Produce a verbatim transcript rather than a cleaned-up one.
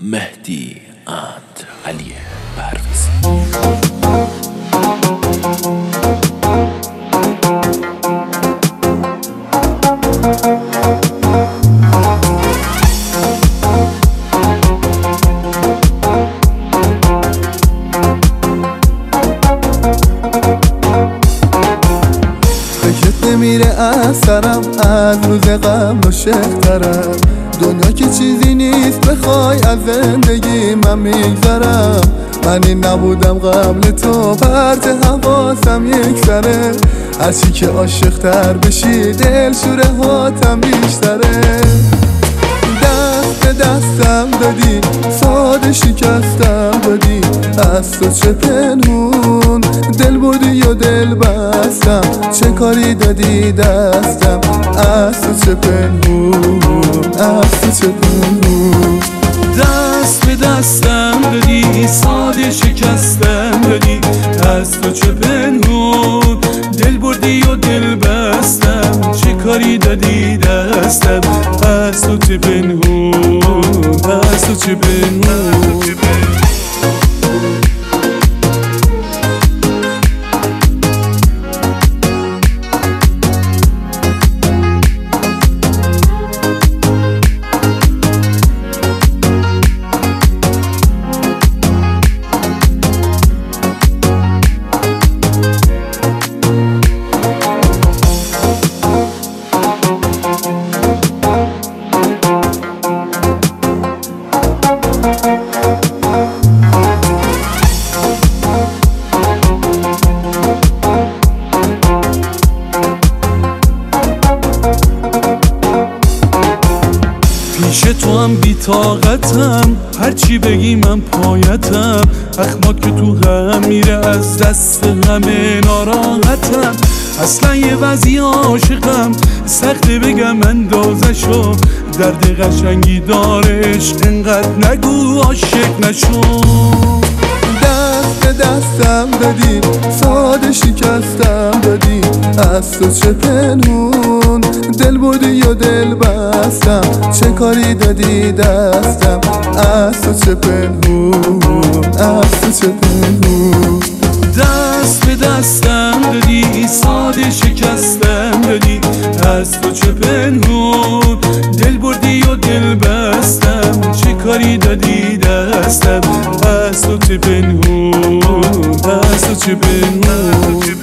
مهدی اند علی پرویزی. میره از سرم از روز قبل و شخترم دنیا که چیزی نیست بخوای از زندگی من میگذرم. من این نبودم قبل تو پرت حواسم یک سره هرچی که عاشق تر بشی دل شوره هاتم بیشتره. دست به دستم دادی ساده شکستم دادی از تو چه پنهون دل بودی و دل بستم چه کاری دادی دستم از تو چه پنهون از تو چه پنهون. دست به دستم دادی ساده شکستم دادی از تو چه پنهون دل بردی و دل بستم چه کاری دادی دستم از تو چه پنهون از تو چه پنهون. پیش تو هم بی طاقتم هرچی بگی من پایتم اخمات که تو غم میره از دست همه ناراحتم. اصلا یه وضعی عاشقم سخته بگم اندازشو درد قشنگی دارش انقدر نگو عاشق نشو. دست به دستم دادی ساده شکستم دادی از تو چه پنهون دل بودی و دل بستم چه کاری دادی دستم از تو چه پنهون از تو چه پنهون. دست به دستم دادی ساده شکستم دادی از تو چه پنهون دل بردی و دل بستم چه کاری دادی دستم از تو چه پنهون از تو چه پنهون.